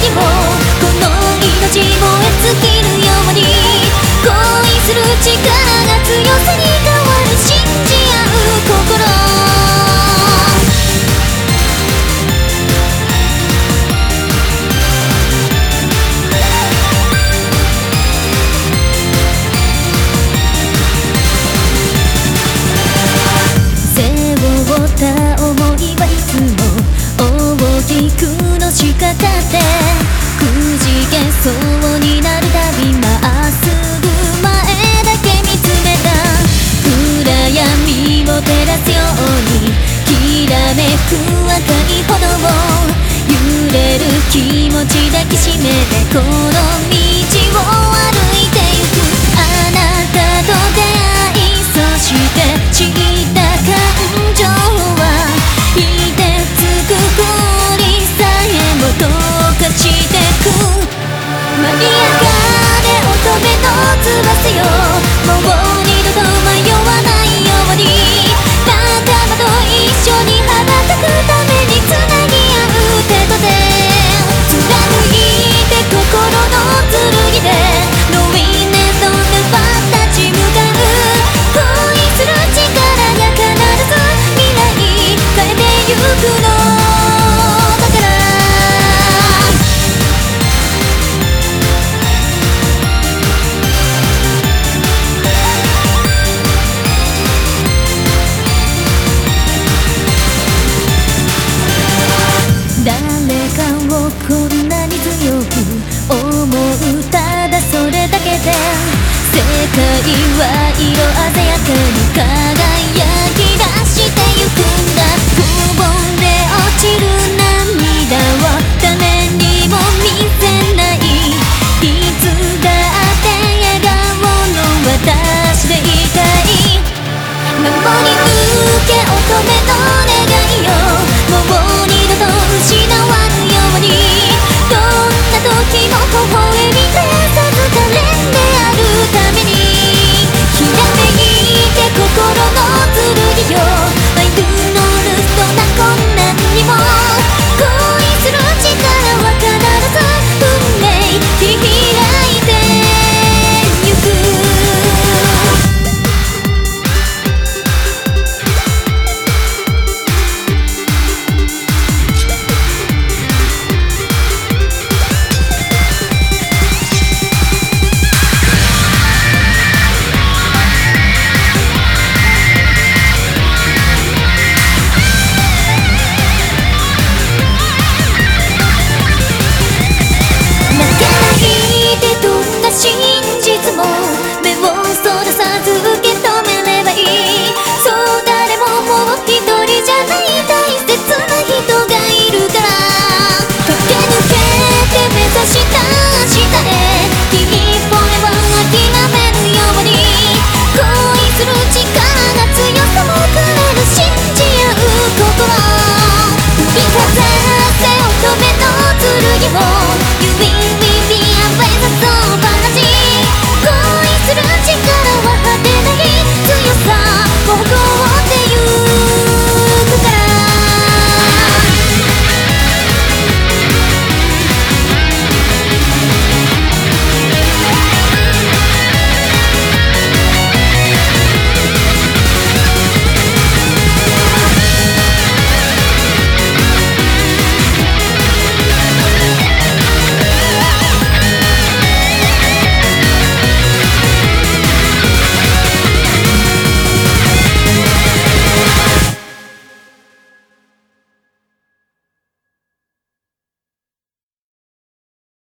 ぎもこの命燃え尽きるように恋する力が強さに変わる信じ合う心思いはいつも大きくのしかかってくじけそうになるたびまっすぐ前だけ見つめた暗闇を照らすようにきらめく赤い炎揺れる気持ち抱きしめてこの道を